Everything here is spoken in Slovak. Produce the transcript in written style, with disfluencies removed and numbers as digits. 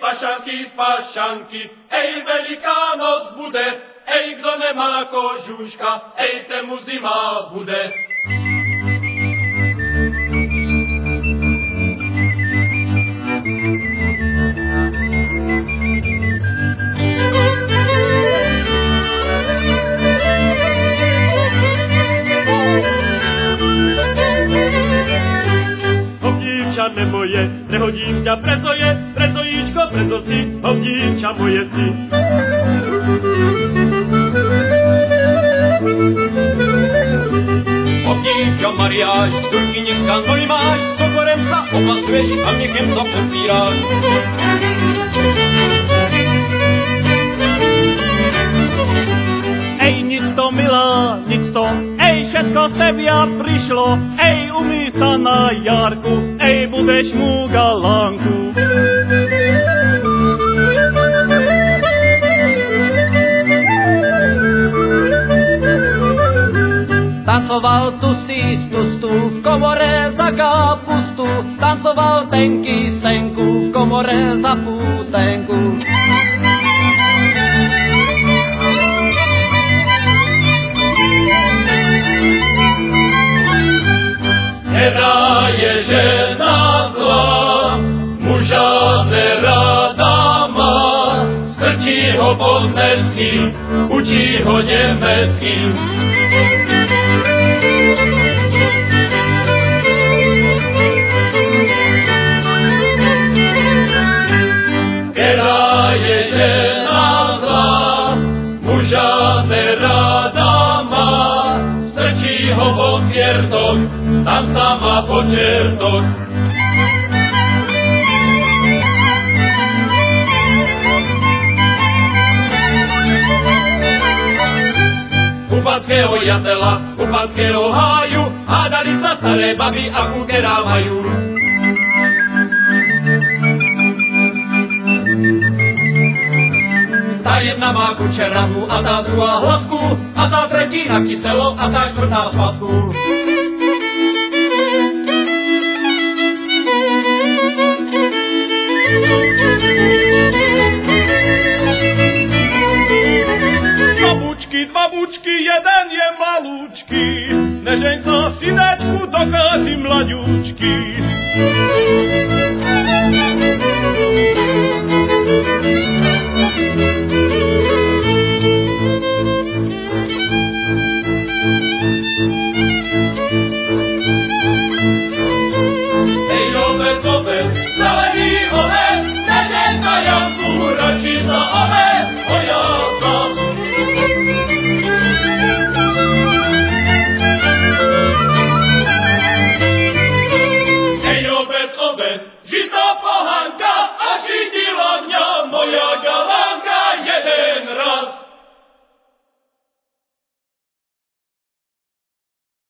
pašanky, ej, Veľká noc bude, ej, kto nemá kožuška, ej, tému zima bude. Moje, prehodím ťa, preto je, preto jíčko, preto si, dívča moje si. Dívča Mariáš, Durkynička, no i máš, do koremca opasuješ a mnichem to podpíráš. Ej, nic to, milá, nic to, ej, všetko z tebia prišlo, ej, umí sa na jarku, ej, budeš mu galánku. Tancoval tustý z tustu, v komore za kapustu, tancoval tenky z tenku, v komore za pútenku. Žena je žena zlá, muža nerada má, strčí ho pod necky, učí ho nemecky. Žena je žena zlá, muža nerada má, strčí ho pod piertok, tam sa má počertok. U panského jatela, u panského háju, hádali sa staré baby a kukera majú. Tá jedna má kučeravu a tá druhá hladku, a tá tretina kyselo a tá štvrtá sladku. Dva bučky, jeden je malúčky, nežeň sa, synečku, dokáži mladúčky.